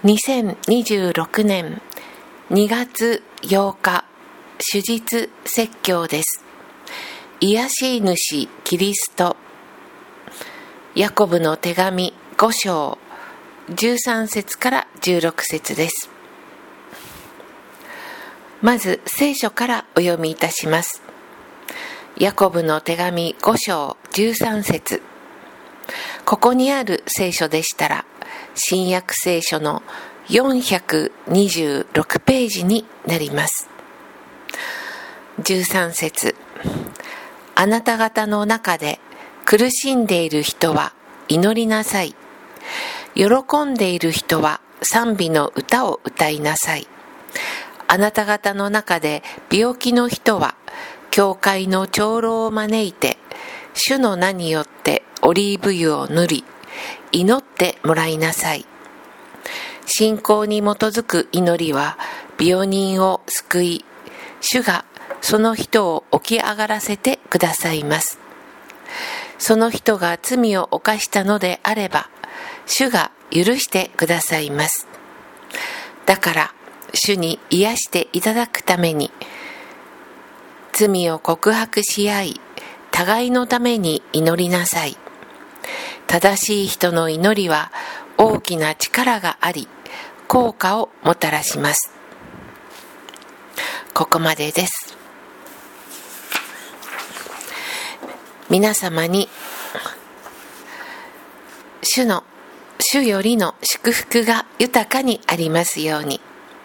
2026年2月8日、主日説教です。癒し主キリスト。ヤコブの手紙5章13節から16節です。まず聖書からお読みいたします。ヤコブの手紙5章13節。ここにある聖書でしたら、新約聖書の426ページになります。13節。あなた方の中で苦しんでいる人は祈りなさい。喜んでいる人は賛美の歌を歌いなさい。あなた方の中で病気の人は教会の長老を招いて、主の名によってオリーブ油を塗り、祈ってもらいなさい。信仰に基づく祈りは病人を救い、主がその人を起き上がらせてくださいます。その人が罪を犯したのであれば、主が許してくださいます。だから、主に癒していただくために、罪を告白し合い、互いのために祈りなさい。正しい人の祈りは大きな力があり、効果をもたらします。ここまでです。皆様に主よりの祝福が豊かにありますように。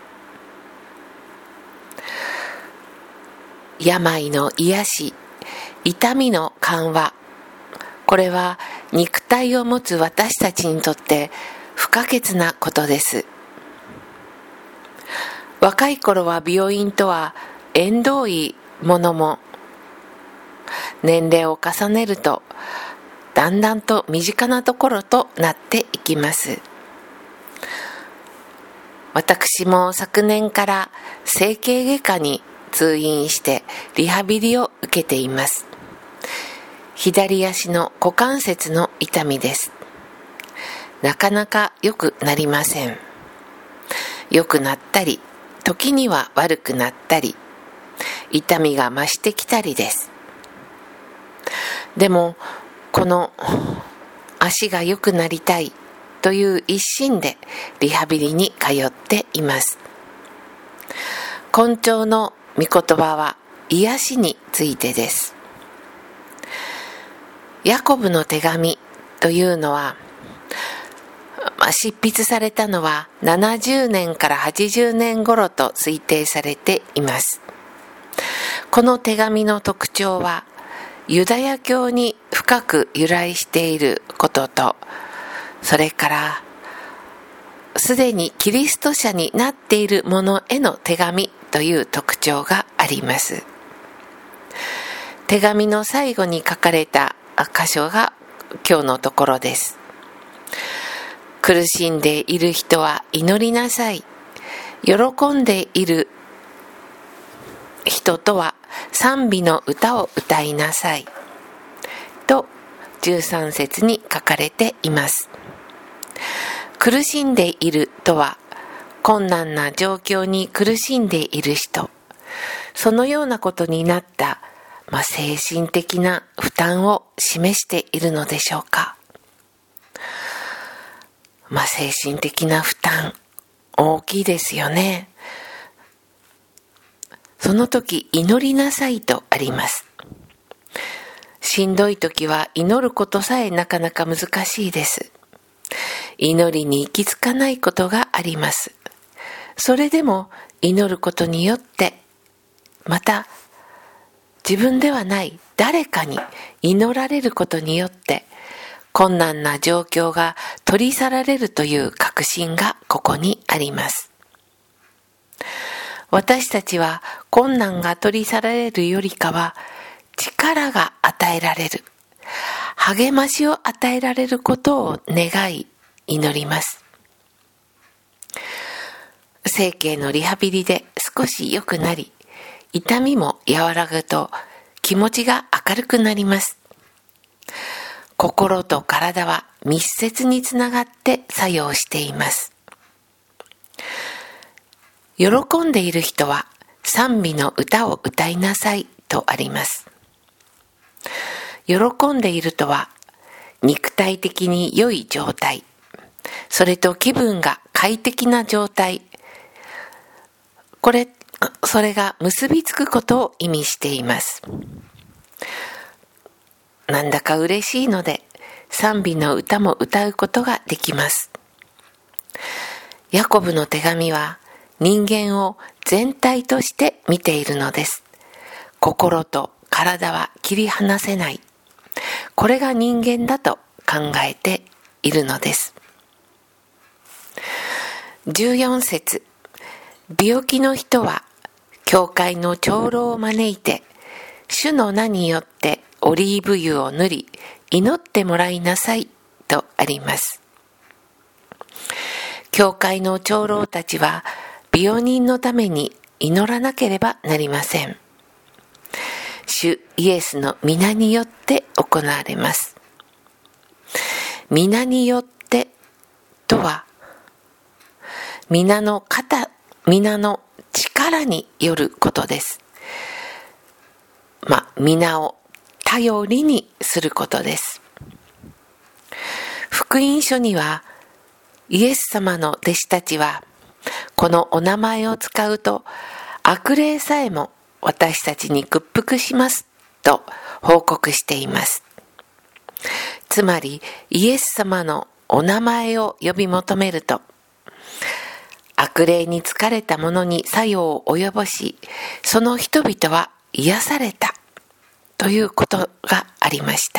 病の癒し、痛みの緩和、これは肉体を持つ私たちにとって不可欠なことです。若い頃は病院とは縁遠いものも、年齢を重ねるとだんだんと身近なところとなっていきます。私も昨年から整形外科に通院してリハビリを受けています。左足の股関節の痛みです。なかなか良くなりません。良くなったり、時には悪くなったり、痛みが増してきたりです。でも、この足が良くなりたいという一心でリハビリに通っています。根頂の御言葉は癒しについてです。ヤコブの手紙というのは、執筆されたのは70年から80年頃と推定されています。この手紙の特徴は、ユダヤ教に深く由来していることと、それからすでにキリスト者になっている者への手紙という特徴があります。手紙の最後に書かれた箇所が今日のところです。苦しんでいる人は祈りなさい。喜んでいる人とは賛美の歌を歌いなさい。と13節に書かれています。苦しんでいるとは、困難な状況に苦しんでいる人、そのようなことになった、精神的な負担を示しているのでしょうか。精神的な負担、大きいですよね。その時、祈りなさいとあります。しんどい時は祈ることさえなかなか難しいです。祈りに行き着かないことがあります。それでも祈ることによって、また自分ではない誰かに祈られることによって、困難な状況が取り去られるという確信がここにあります。私たちは困難が取り去られるよりかは、力が与えられる、励ましを与えられることを願い祈ります。整形のリハビリで少し良くなり、痛みも和らぐと気持ちが明るくなります。心と体は密接につながって作用しています。 喜んでいる人は賛美の歌を歌いなさいとあります。喜んでいるとは、肉体的に良い状態、それと気分が快適な状態、それが結びつくことを意味しています。なんだか嬉しいので、賛美の歌も歌うことができます。ヤコブの手紙は人間を全体として見ているのです。心と体は切り離せない。これが人間だと考えているのです。14節、病気の人は教会の長老を招いて、主の名によってオリーブ油を塗り、祈ってもらいなさいとあります。教会の長老たちは病人のために祈らなければなりません。主イエスの皆によって行われます。皆によってとは、皆の力によることです。皆を頼りにすることです。福音書には、イエス様の弟子たちは、このお名前を使うと、悪霊さえも私たちに屈服しますと報告しています。つまり、イエス様のお名前を呼び求めると、悪霊に疲れた者に作用を及ぼし、その人々は癒されたということがありました。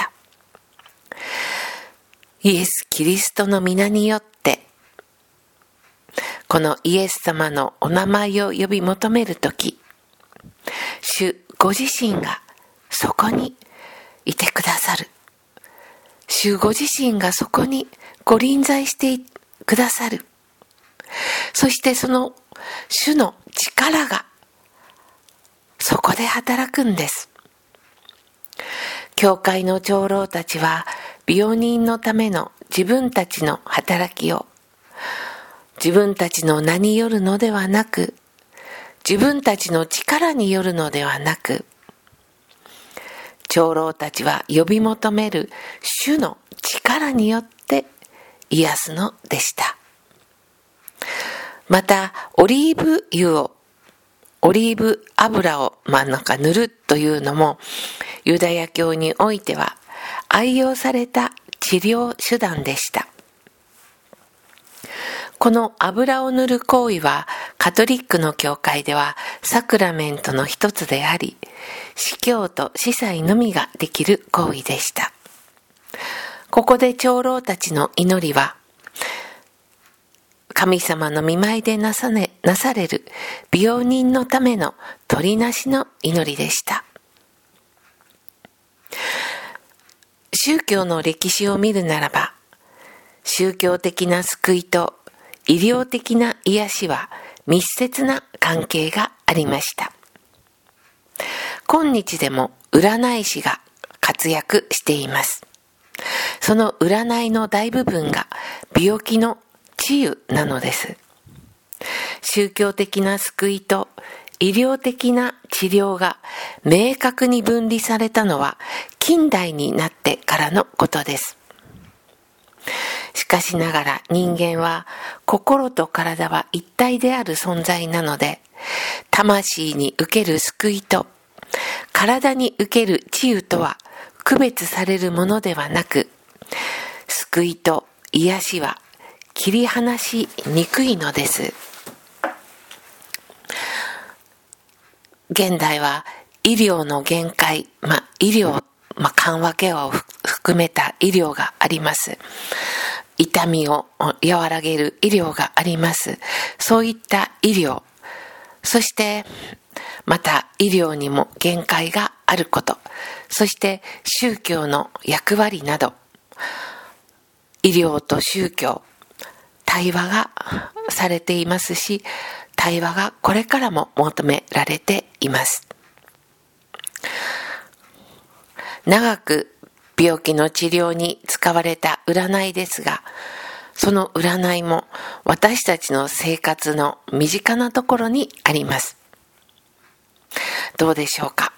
イエス・キリストの皆によって、このイエス様のお名前を呼び求めるとき、主ご自身がそこにいてくださる。主ご自身がそこにご臨在してくださる。そしてその主の力がそこで働くんです。教会の長老たちは病人のための自分たちの働きを自分たちの名によるのではなく、自分たちの力によるのではなく、長老たちは呼び求める主の力によって癒すのでした。また、オリーブ油を塗るというのも、ユダヤ教においては愛用された治療手段でした。この油を塗る行為は、カトリックの教会ではサクラメントの一つであり、司教と司祭のみができる行為でした。ここで長老たちの祈りは、神様の御前でなされる病人のための取りなしの祈りでした。宗教の歴史を見るならば、宗教的な救いと医療的な癒しは密接な関係がありました。今日でも占い師が活躍しています。その占いの大部分が病気の治癒なのです。宗教的な救いと医療的な治療が明確に分離されたのは近代になってからのことです。しかしながら人間は心と体は一体である存在なので、魂に受ける救いと体に受ける治癒とは区別されるものではなく、救いと癒しは切り離しにくいのです。現代は医療の限界、緩和ケアを含めた医療があります。痛みを和らげる医療があります。そういった医療、そしてまた医療にも限界があること、そして宗教の役割など、医療と宗教、対話がされていますし、対話がこれからも求められています。長く病気の治療に使われた占いですが、 その占いも私たちの生活の身近なところにあります。どうでしょうか。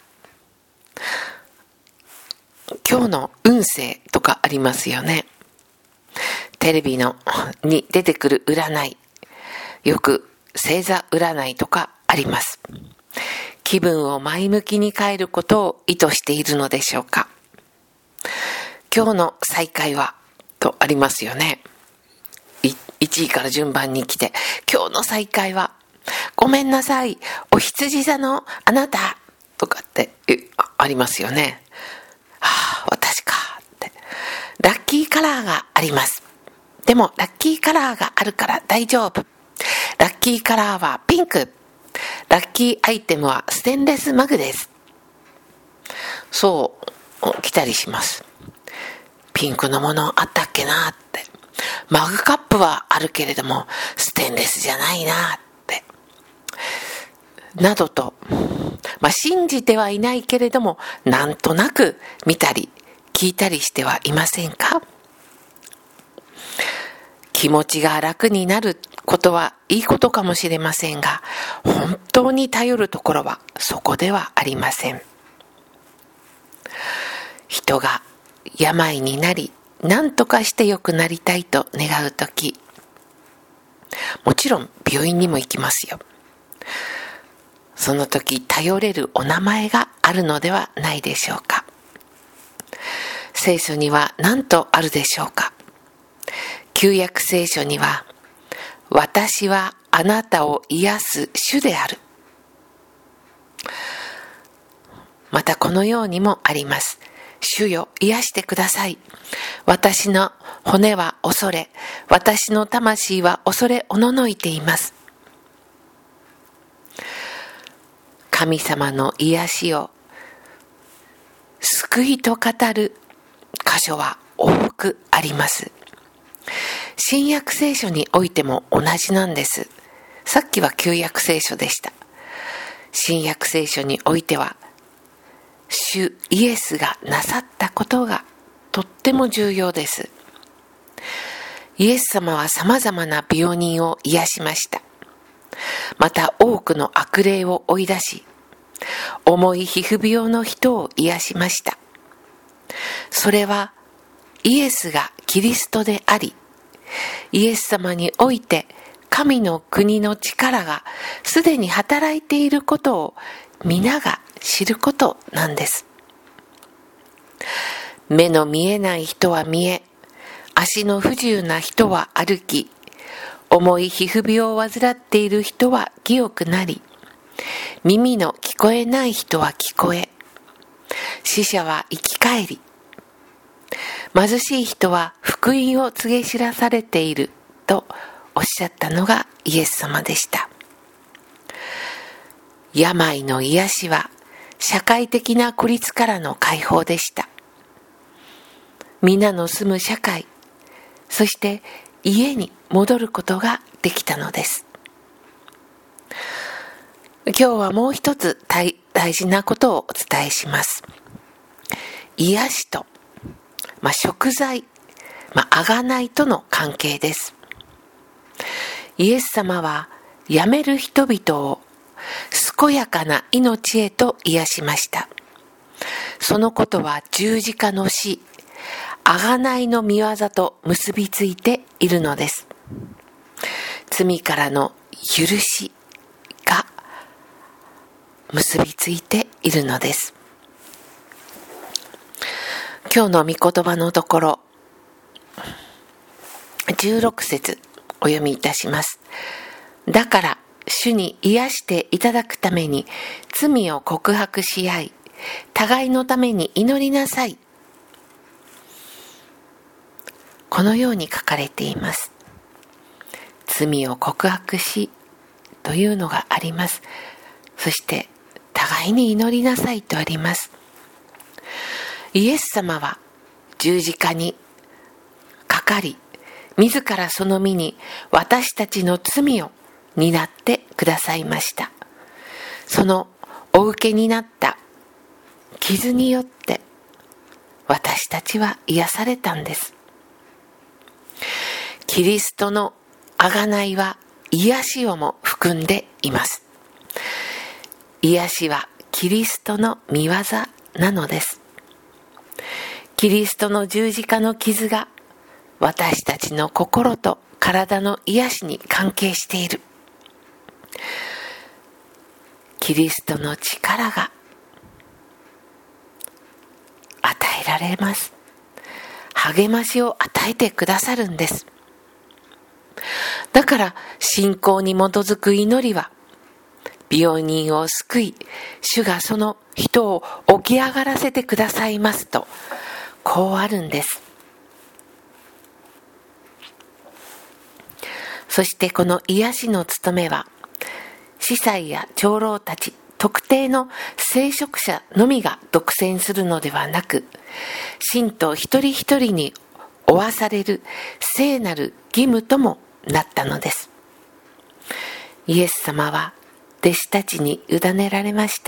今日の運勢とかありますよね。テレビに出てくる占い、よく星座占いとかあります。気分を前向きに変えることを意図しているのでしょうか。今日の再会はとありますよね。1位から順番に来て、今日の再会はごめんなさい、お羊座のあなたとかってありますよね。私かって。ラッキーカラーがあります。でもラッキーカラーがあるから大丈夫。ラッキーカラーはピンク。ラッキーアイテムはステンレスマグです。そう来たりします。ピンクのものあったっけなって。マグカップはあるけれどもステンレスじゃないなってなどと、信じてはいないけれどもなんとなく見たり聞いたりしてはいませんか。気持ちが楽になることはいいことかもしれませんが、本当に頼るところはそこではありません。人が病になり何とかして良くなりたいと願うとき、もちろん病院にも行きますよ。その時頼れるお名前があるのではないでしょうか。聖書には何とあるでしょうか。旧約聖書には、私はあなたを癒す主である。またこのようにもあります。主よ、癒してください。私の骨は恐れ、私の魂は恐れおののいています。神様の癒しを救いと語る箇所は多くあります。新約聖書においても同じなんです。さっきは旧約聖書でした。新約聖書においては主イエスがなさったことがとっても重要です。イエス様はさまざまな病人を癒しました。また多くの悪霊を追い出し、重い皮膚病の人を癒しました。それはイエスがキリストであり、イエス様において神の国の力がすでに働いていることを皆が知ることなんです。目の見えない人は見え、足の不自由な人は歩き、重い皮膚病を患っている人は清くなり、耳の聞こえない人は聞こえ、死者は生き返り、貧しい人は福音を告げ知らされているとおっしゃったのがイエス様でした。病の癒しは社会的な孤立からの解放でした。皆の住む社会、そして家に戻ることができたのです。今日はもう一つ大事なことをお伝えします。癒しと、贖罪、贖いとの関係です。イエス様は病める人々を健やかな命へと癒しました。そのことは十字架の死、贖いの御業と結びついているのです。罪からの許しが結びついているのです。今日の御言葉のところ、16節お読みいたします。だから主に癒していただくために罪を告白し合い、互いのために祈りなさい。このように書かれています。罪を告白しというのがあります。そして互いに祈りなさいとあります。イエス様は十字架にかかり、自らその身に私たちの罪を担ってくださいました。そのお受けになった傷によって私たちは癒されたんです。 キリストの贖いは癒しをも含んでいます。癒しはキリストの御業なのです。キリストの十字架の傷が私たちの心と体の癒しに関係している。キリストの力が与えられます。励ましを与えてくださるんです。だから信仰に基づく祈りは、病人を救い、主がその人を起き上がらせてくださいますと、こうあるんです。そしてこの癒しの務めは、司祭や長老たち、特定の聖職者のみが独占するのではなく、信徒一人一人に負わされる聖なる義務ともなったのです。イエス様は弟子たちに委ねられました。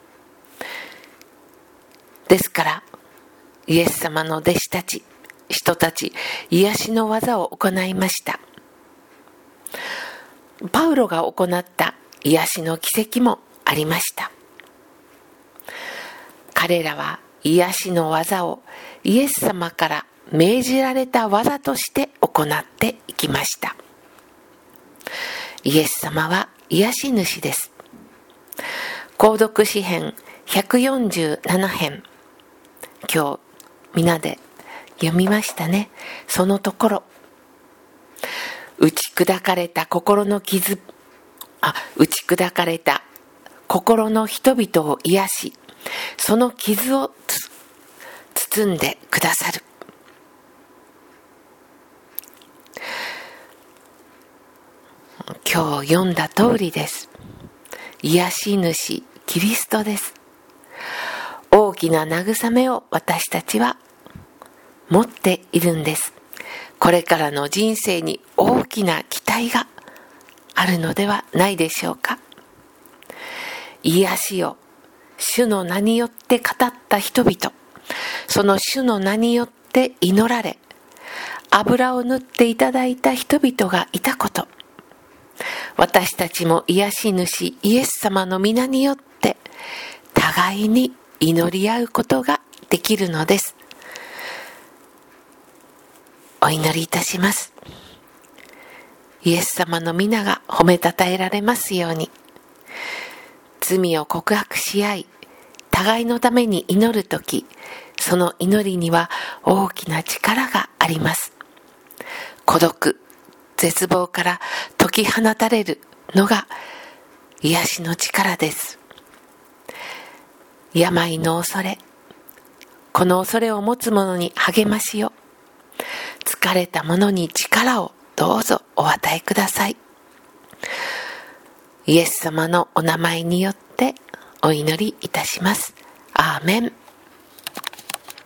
ですから、イエス様の弟子たち、人たち、癒しの技を行いました。パウロが行った癒しの奇跡もありました。彼らは癒しの技をイエス様から命じられた技として行っていきました。イエス様は癒し主です。購読詩編147編、今日皆で読みましたね。そのところ、打ち砕かれた心の人々を癒し、その傷を包んでくださる。今日読んだ通りです。癒し主キリストです。大きな慰めを私たちは持っているんです。これからの人生に大きな期待があるのではないでしょうか。癒しを主の名によって語った人々、その主の名によって祈られ、油を塗っていただいた人々がいたこと、私たちも癒し主イエス様の皆によって互いに祈り合うことができるのです。お祈りいたします。イエス様の皆が褒めたたえられますように。罪を告白し合い、互いのために祈るとき、その祈りには大きな力があります。孤独、絶望から解き放たれるのが癒しの力です。病の恐れ、この恐れを持つ者に励ましを、疲れた者に力をどうぞお与えください。イエス様のお名前によってお祈りいたします。アーメン。